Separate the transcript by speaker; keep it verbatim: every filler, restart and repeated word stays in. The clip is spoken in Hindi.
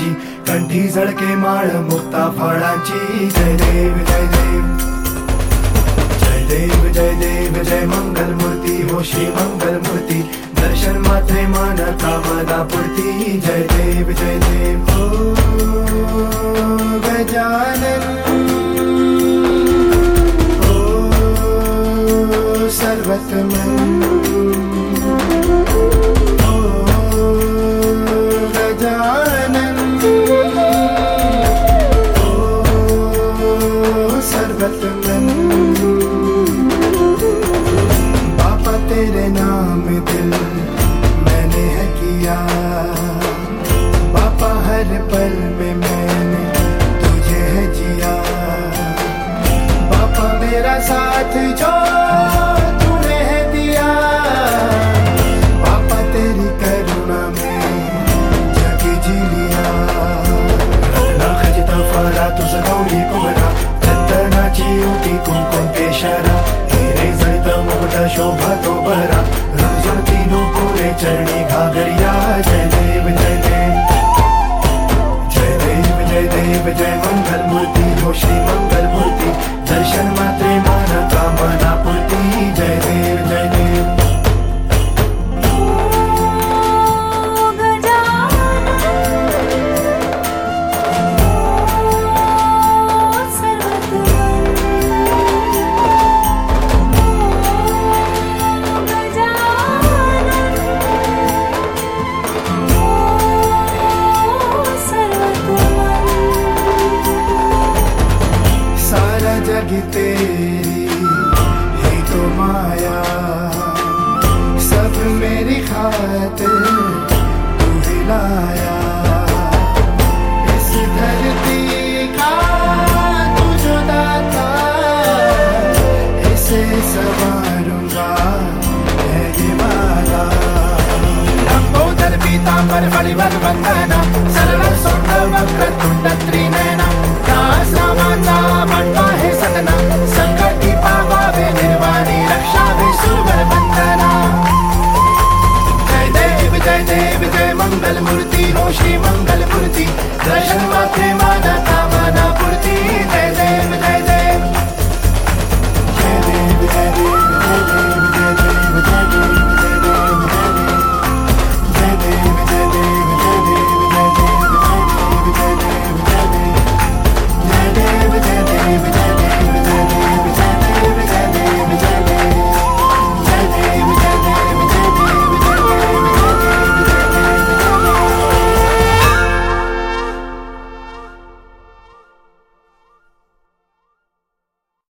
Speaker 1: फळांची, कंठी झळके माळ मुक्ता फळांची. जय देव जय देव जय देव जय देव जय मंगल मूर्ती हो श्री मंगल मूर्ती. दर्शन मात्रे मन कामना पूर्ती. जय देव जय देव ओ गजानन ओ सर्वतमन बापा तेरे नाम दिल मैंने है किया, बापा हर पल में मैंने तुझे है जिया. बापा मेरा साथ जो तूने है दिया, बापा तेरी करुणा में जग जी लिया. रत्ना खजिता फारा तुझ गौरी कुमरा, चंदनाची उटी कुंकुम केशरा. हिरे जळत मुकुट शोभा तो बरा, रुजती नूपुरे चरणी घागरिया. जय देव जय देव जय देव जय देव जय मंगल मूर्ती हो श्री मंगल मूर्ती. दर्शन मात्रे मन कामना पूर्ती. जय देव जय देव जग तेरी ही तो माया, सब मेरी खातिर तू ही लाया. इस धरती का तू जो दाता, इसे संवारूंगा है ये वादा. लंबोदर पीतांबर बलिवर वंदना, सर्व सुंदर वक्र तुंड त्रिनयना. दास रामाचा मंडा हे सदना, संकटी पावावे निर्वाणी रक्षावे सुरवर वंदना. जय देव जय देव जय मंगल मूर्ती हो श्री मंगल मूर्ती. दर्शन मात्रे मन कामना पूर्ती. जय